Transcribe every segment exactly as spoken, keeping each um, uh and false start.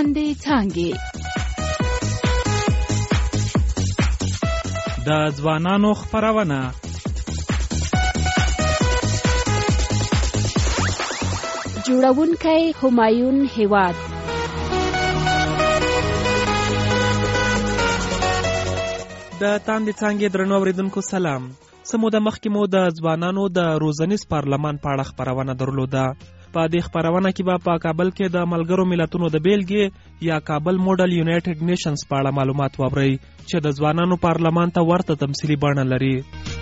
تاندې څانګې. د ځوانانو خپرونه. جوړونکی همایون هیواد. د تاندې څانګې درنو اوریدونکو سلام. څه موده مخکې مو د ځوانانو د روزنیز پارلمان په اړه خپرونه درلوده. په دې خپرونه کې به په کابل کې د ملګرو ملتونو د بیلګې یا کابل موډل یونایټډ نیشنز په اړه معلومات واورئ چې د ځوانانو پارلمان ته ورته تمثیلي بڼه لري.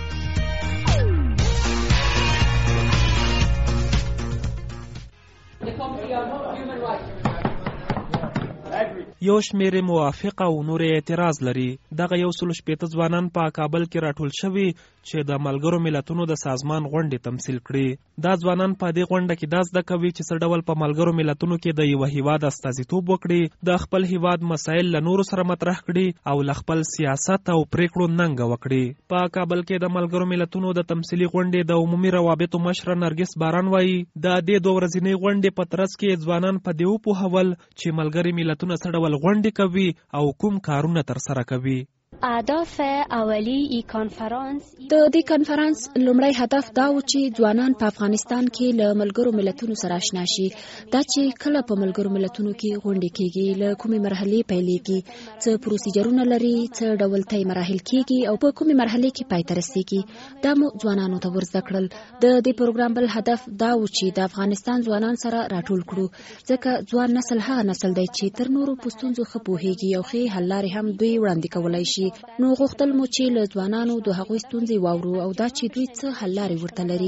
یو شمېر موافق او نور اعتراض لري. دغه یو سل شپېته ځوانان په کابل کې راټول شوي چې د ملګرو ملتونو د سازمان غونډې تمثیل کړي. دا ځوانان په دې غونډه کې دا زده کوي چې څه ډول په ملګرو ملتونو کې د یو هیواد استازیتوب وکړي، د خپل هیواد مسایل له نورو سره مطرح کړي او له خپل سیاست او پریکړو ننګه وکړي. په کابل کې د ملګرو ملتونو د تمثیلي غونډې د عمومي روابطو مشره نرګس باران وایي د دې دوه ورځنۍ غونډې په ترڅ کې ځوانان په دې وپوهول چې ملګري ملتونه څه ډول غونډې کوي او کوم کارونه ترسره کوي. اهداف اولی ای کانفرانس د دې کانفرانس لومړی هدف دا و چې ځوانان په افغانستان کې له ملګرو ملتونو سره آشنا شي. دا چې کله په ملګرو ملتونو کې غونډې کیږي، له کومې مرحلې پیلېږي، څه پروسیجرونه لري، څه ډول طی مراحل کیږي او په کومې مرحلې کې پای ته رسیږي. دا مو ځوانانو ته ور زده کړل. د دې پروګرام بل هدف دا و چې د افغانستان ځوانان سره راټول کړو، ځکه ځوان نسل هغه نسل دی چې تر نورو په ستونزو ښه پوهیږي او ښې حل لارې هم دوی وړاندې کولی شي. نو غوښتل مو چې له ځوانانو د هغوی ستونزې واورو او دا چې دوی څه حل لارې ورته لري.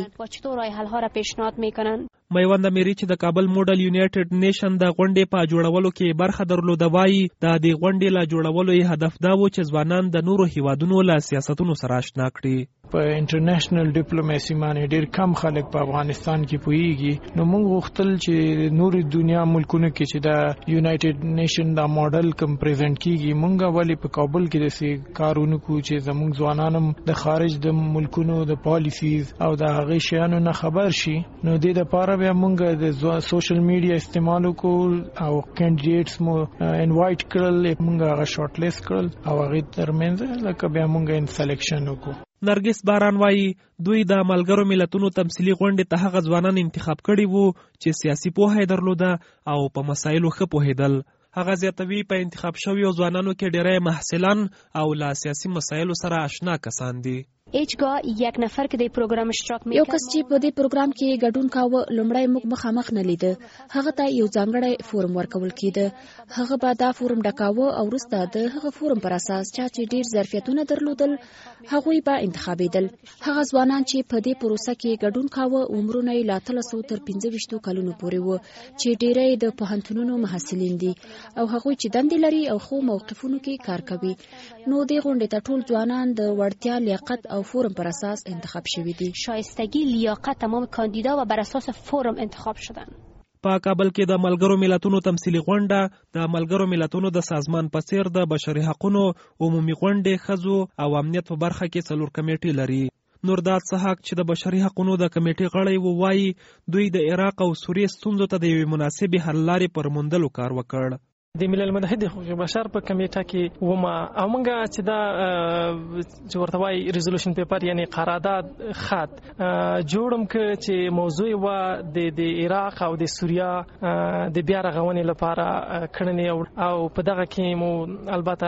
میوند امیري چې د کابل موډل یونایټډ نیشن د غونډې په جوړولو کې برخه درلوده وایي د دې غونډې له جوړولو یې هدف دا و چې ځوانان د نورو هیوادونو له سیاستونو سره آشنا کړي. په انټرنیشنل ډیپلوماسي باندې ډېر کم خلک په افغانستان کې پوهیږي. نو موږ غوښتل چې نورو دنیا ملکونو کې چې د یونایټډ نیشن دا ماډل کوم پریزنټ کیږي، موږ ولې په کابل کې داسې کارونه کوو چې زموږ ځوانان د خارج د ملکونو د پالیسیز او د هغې شیانو نه خبر شي. نو دې دپاره بیا موږ د سوشل میډیا استعمال وکړو او کینډیډیټس مو انوایټ کړل، موږ هغه شارټ لیست کړل او هغې ترمنځ لکه بیا موږ سلیکشن وکړو. نرګس باران وایي دوی د ملګرو ملتونو تمثیلي غونډې ته هغه ځوانان انتخاب کړي وو چې سیاسي پوهه یې درلوده او په مسایلو ښه پوهېدل. هغه زیاتوي په انتخاب شویو ځوانانو کې ډېری محصلان او له سیاسي مسایلو سره آشنا کسان دي. هیڅگاه یک نفر که د پروګرام اشتراک میکرد، یو کس چې په دې پروګرام کې ګډون کاوه لومړی موږ مخامخ نه لیده. هغه ته یو ځانګړی فورم ورکول کېده. هغه به دا فورم ډکاوه او وروسته د هغه فورم پر اساس چا چې ډېر ظرفیتونه درلودل هغوی به انتخابېدل. هغه ځوانان چې په دې پروسه کې ګډون کاوه عمرونه یې له اتلسو تر پنځه ویشتو کلونو پورې وو چې ډېری د پوهنتونونو محصلین دي او هغوی چې دندې لري او خو موقفونو کې کار کوي. نو دې غونډې ته ټول ځوانان د وړتیا، لیاقت او فورم پر اساس انتخاب شوی دي. شایستگی، لیاقت تمام کاندیدا و بر اساس فورم انتخاب شدن. په کابل کې د ملګرو ملتونو تمثیلي غونډه د ملګرو ملتونو د سازمان په څیر د بشري حقوقو عمومي غونډې، ښځو او امنیت په برخه کې څلور کمیټې لري. نورداد سحاق چې د بشري حقوقو د کمیټې غړی و وایي دوی د عراق او سوریې ستونزو ته د یوې مناسبې حل لارې پر موندلو کار وکړ. د ملل متحد د حقوق بشر په کمیټه کې ومه او موږ چې دا چې ورته وایي ریزولوشن پیپر یعنی قرارداد خط جوړم ک چې موضوع و د د عراق او د سوریا د بیا رغونې لپاره کړنې او په دغه کې مو البته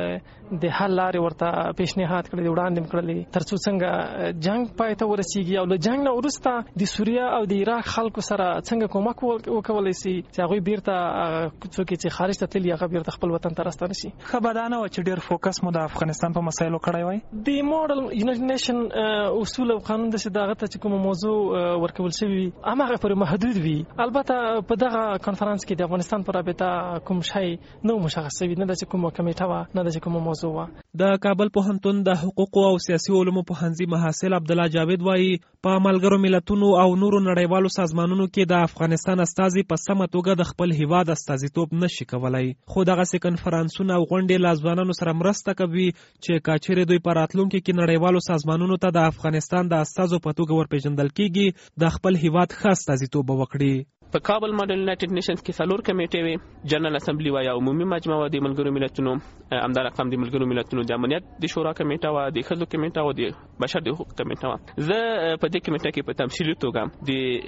د حل لارې ورته پیشنهاد کړل، وړاندې کړل ترڅو څنګه جنگ پای ته ورسیږي او له جنگ نه وروسته د سوریا او د عراق خلکو سره څنګه کومک وکولای شي چې هغوی بیرته څوک چې خارج ته تللی هغه بیرته خپل وطن ته راستانه شي. ښه بدانه و چې ډېر فوکس مو د افغانستان په مسایلو کړی وای. د موډل یونایټډ نیشن اصول او قانون داسې دغه ته چې کومه موضوع ورکول شوي هماغه پورې محدود وي. البته په دغه کنفرانس کې د افغانستان پر رابطه کوم شی نو مشخص شوی نه، چې کومه کمیټه وه نه، چې کومه موضوع وه. د کابل پوهنتون د حقوقو او سیاسي علومو پوهنځي محصل عبدالله جاوید وایي په ملګرو ملتونو او نورو نړیوالو سازمانونو کې د افغانستان استازي په سمه توګه د خپل هیواد استازیتوب نشي کولای. خو دغسې کنفرانسونه او غونډې له ځوانانو سره مرسته کوي چې که چیرې دوی په راتلونکي کې نړیوالو سازمانونو ته د افغانستان د استازو په توګه ورپېژندل کېږي د خپل هیواد ښه استازیتوب وکړي. په کابل ماډل یونایټډ نیشنز کې څلور کمیټې وي، جنرال اسمبلی وایي، عمومي مجمع د ملګرو ملتونو، همدا رقم د ملګرو ملتونو د امنیت د شورا کمیټه وه، د ښځو کمیټه وه، د بشر د حقوق کمیټه وه. زه په دې کمیټه کې په تمثیلي توګه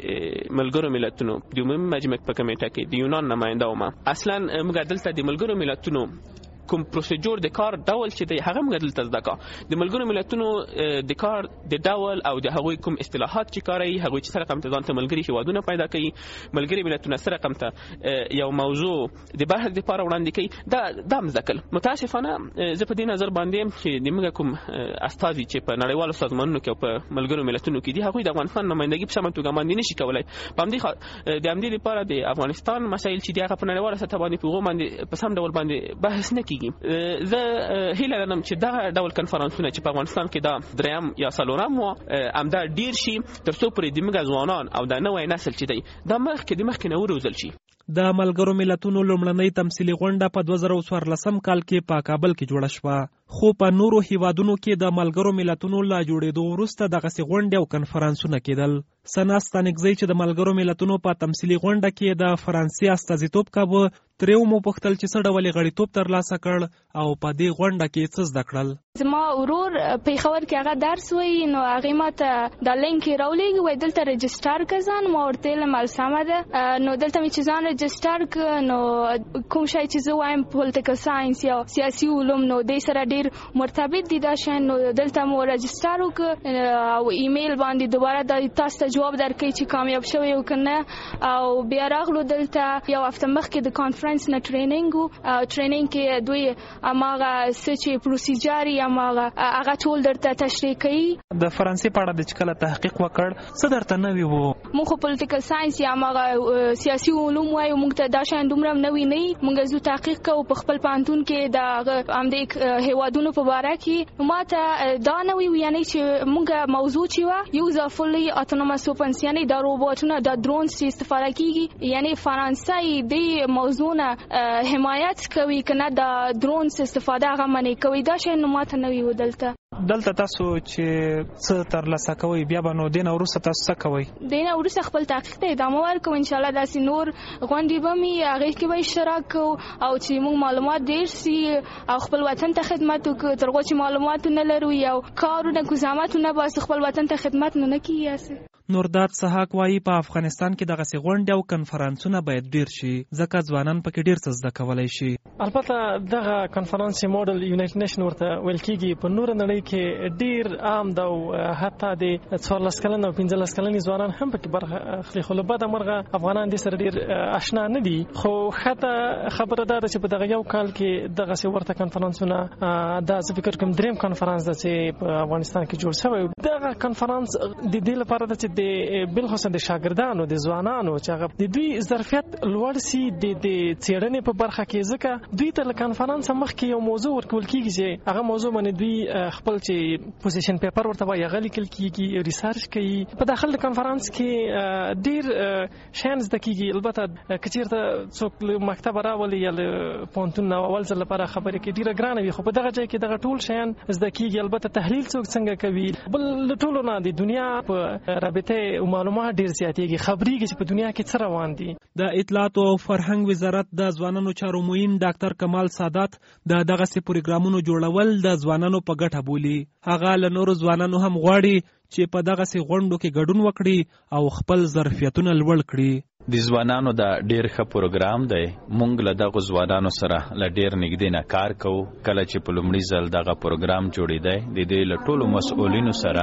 د ملګرو ملتونو د عمومي مجمع په کمیټه کې د یونان نماینده وم. اصلا موږ دلته د ملګرو ملتونو کوم پروسیجر د کار ډول چې دی هغه موږ دلته زده کا. د ملګرو ملتونو د کار د ډول او د هغوی کوم اصطلاحات چې کاروي، هغوی چې سره قمته ځان ته ملګري هیوادونه پیدا کوي، ملګري ملتونه سره قمته یو موضوع د بحث لپاره وړاندې کوي، دا دا مذکل. متاسفانه زه په دې نظر باندې چې د موږ کوم استازي چې په نړیوالو سازمانونو کې او په ملګرو ملتونو کې دي، هغوی د افغانستان نمائندګي په سمه توګه باندې نشي کولای. په همدې د همدې لپاره د افغانستان مسایل چې دی هغه په نړیواله سطح باندې په هغو باندې په سم ډول باندې بحث نه کیږي. زه هیله لرم چې دا ډول کنفرانسونه چې په افغانستان کې دا دریم یا څلورم و همدا ډیر شي، تر څو پرې د موږ ځوانان او د نوی نسل چې دی دا مخکې د مخکې نه وروزل شي. د ملګرو ملتونو لومړنۍ تمثیلي غونډه په دوه زره څوارلسم کال کې په کابل کې جوړه شوه، خو په نورو هیوادونو کې د ملګرو ملتونو له جوړېدو وروسته دغسې غونډې او کنفرانسونه کېدل. سنا ستانکزی چې د ملګرو ملتونو په تمثیلي غونډه کې د فرانسې استازیتوب کاوه، ترې مو پوښتل چې څه ډول غړیتوب ترلاسه کړ او په دې غونډه کې څه زده کړل. زما ورور پیښور کې هغه درس وایي، نو هغې ما ته دا لینک یې راولېږي، وایي دلته رجسټر که ځان. ما ورته ویلم سمه ده. نو دلته مې چې ځان رجسټر که، نو کوم شی چې زه وایم پولیټیکل ساینس یا سیاسي علوم، نو دې سره ډېر مرتبط دي دا شیان. نو دلته مو رجسټر وکړه او ایمیل باندې دوباره د تاسو ته جواب درکوي چې کامیاب شوی یو که نه. او بیا راغلو دلته یو هفته مخکې د کانفرنس نه ټریننګ و. ټریننګ کې دوی هماغه څه چې پروسیجر یې هماغه هغه ټول درته تشریح کوي. د فرانسې په اړه د چې کله تحقیق وکړ څه درته نوي وو؟ موږ خو پولیټیکل ساینس یا هماغه سیاسي علوم وایو، موږ ته دا شیان دومره نوي نه وي. موږ زو تحقیق کوو په خپل پوهنتون کې د همدې هیوادونو په باره کې. نو ما ته دا نوي و، یعنې چې موږ موضوع چې وه یوز اف فلی اتونومس ویپنز، یعنې دا روبوټونه دا درونز چې استفاده کېږي، یعنې فرانسه دې موضوع نه حمایت کوي که نه د درونز استفاده هغه منع کوي. دا شی نو ما ته نوي و. دلته دلته تاسو چې څه ترلاسه کوئ، بیا به نو دې نه وروسته تاسو څه کوئ؟ دې نه وروسته خپل تحقیق ته ادامه ورکوو. انشاءالله داسې نور غونډې به مې هغې کې به اشتراک کوو او چې موږ معلومات ډېر سي او خپل وطن ته خدمت وکړو. تر هغو چې معلومات نه لرو یا کارونه کو زحمتونه باسو، خپل وطن ته خدمت نو نه کیږي. هسې نورداد سحاق وایي په افغانستان کې دغسې غونډې او کنفرانسونه باید ډېر شي، ځکه ځوانان پکې ډېر څه زده کولی شي. البته دغه کنفرانس ماډل یونایټډ نیشن ورته ویل کېږي، په نوره نړۍ کې ډېر عام ده او حتی د څوارلس کلن او پنځلس کلنې ځوانان هم پکې برخه اخلي. خو له بده مرغه افغانان دې سره ډېر آشنا نه دي. خو حتی خبره دا ده چې په دغه یو کال کې دغسې ورته کنفرانسونه، دا زه فکر کوم دریم کنفرانس ده چې په افغانستان کې جوړ شوی. دغه کنفرانس د دې لپاره ده چې د بالخصوص د شاګردانو د ځوانانو چې هغه د دوی ظرفیت لوړ سي د څېړنې په برخه کې، ځکه دوی ته له کنفرانس مخکې یو موضوع ورکول کېږي چې هغه موضوع باندې دوی خپل چې پوزیشن پیپر ورته وایي هغه لیکل کېږي، ریسرچ کوي. په داخل د کنفرانس کې ډېر شیان زده کېږي. البته که چېرته څوک له مکتبه راولي یا له پوهنتون نه اول ځل لپاره خبرې کوي ډېره ګرانه وي، خو په دغه ځای کې دغه ټول شیان زده کېږي. البته تحلیل څوک څنګه کوي، بل له ټولو نه د دنیا په رابطه او معلومات ډیر زیاتېږي، خبرېږي چې په دنیا کې څه روان دي. د اطلاعات او فرهنګ وزارت د ځوانانو چارو معین ډاکټر کمال سادات د دغسې پروګرامونو جوړول د ځوانانو په ګټه بولي. هغه له نورو ځوانانو هم غواړي چې په دغسې غونډو کې ګډون وکړي او خپل ظرفیتونه لوړ کړي. د ځوانانو دا ډیر ښه پروګرام دی. مونږ له دغه ځوانانو سره له ډیر نږدې نه کار کوو. کله چې په لومړي ځل دغه پروګرام جوړېدی، د دې له ټولو مسؤلینو سره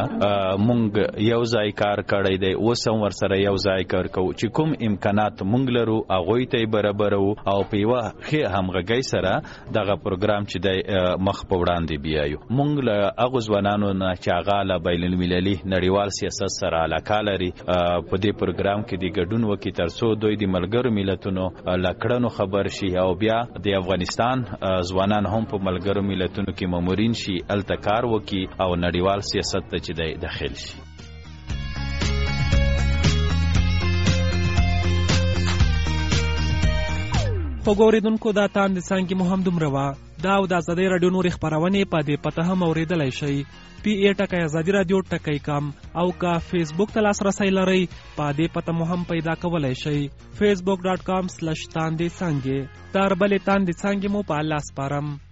مونږ یو ځای کار کړی دی. اوس هم ورسره یو ځای کار کوو چې کوم امکانات مونږ لرو هغوی ته یې برابروو او په یوه ښې همغږۍ سره دغه پروګرام چې دی مخ په وړاندې بیایو. مونږ له هغو ځوانانو نه چې هغه له بین المللي نړیوال سیاست سره علاقه لري په دې پروګرام کې د ګډون وکړي، تر څو دوی د ملګرو ملتونو له کړنو خبر شي او بیا د افغانستان ځوانان هم په ملګرو ملتونو کې مامورین شي، هلته کار وکړي او نړیوال سیاست ته چې دی داخل شي. خوږو اورېدونکو دا تاندې څانګې مو هم دومره وه. دا او د ازادۍ راډیو نورې خپرونې په دې پته هم اورېدلی شئ. پی ای ټکی ازادي راډیو ټکی کم او که فیسبوک ته لاسرسی لرئ په دې پته مو هم پیدا کولی شئ. فیسبوک ډاټ کام سلش تاندې څانګې. تر بلې تاندې څانګې مو په الله سپارم.